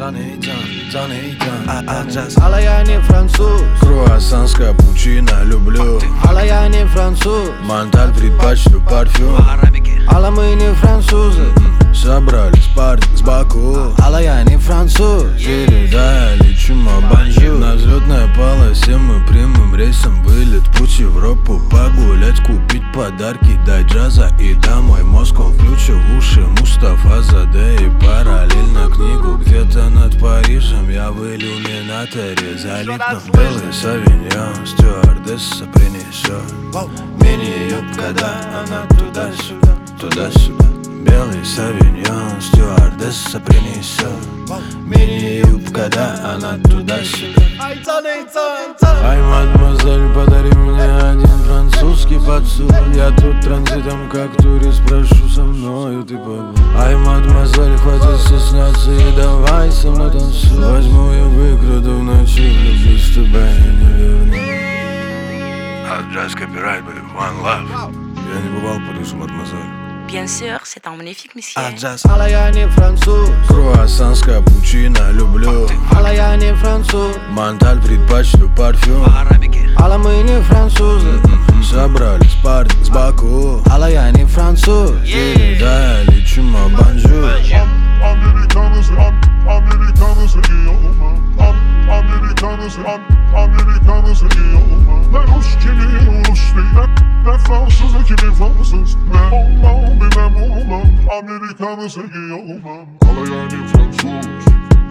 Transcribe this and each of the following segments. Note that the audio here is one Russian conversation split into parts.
Алла, я не француз. Круассан с капучино люблю. Алла, я не француз. Монталь предпочту парфюм. Алла, мы не французы. Собрались парни с Баку. Алла, я не француз. Да, лечим обанжу. На взлетной полосе мы прямым рейсом вылет. Путь в Европу погулять, купить подарки, дать джаза и домой. Москва, включи в уши Мустафа Заде и параллельно книгу. Где-то над Парижем я в иллюминаторе залипну. Белый савиньон, стюардесса принесет мини-юбка, да, она туда-сюда, туда-сюда. Белый савиньон, стюардесса принесет мини-юбка, да, она туда-сюда. Ай, мадемуазель, подари мне один французский поцелуй. Я тут транзитом, как турист, прошу со мною ты побудь. Ай, мадемуазель, хватит стесняться и давай со мной танцуй. Возьму и выкраду в ночи, влюблюсь в тебя и не верну. Джаз копирайт, one love. Я не бывал в Париже, мадемуазель. Bien sûr, c'est un magnifique monsieur. Алла, я не француз. Круассан с капучино люблю. Алла, я не француз. Монталь предпочту парфюм. Алла, мы не французы. Собрались парни с Баку. Алла, я не француз. Да, лечим обанжу. Amerikanız iyi olma. Ne Rus kimi Rus değil, ne Fransız kimi Fransız. Ne olmam bilmem olmam. Amerikanız iyi olmam. Hala yani Fransız.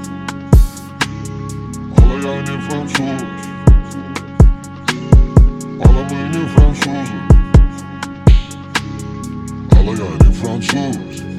Hala yani Fransız. Hala beni Fransız. Hala yani Fransız.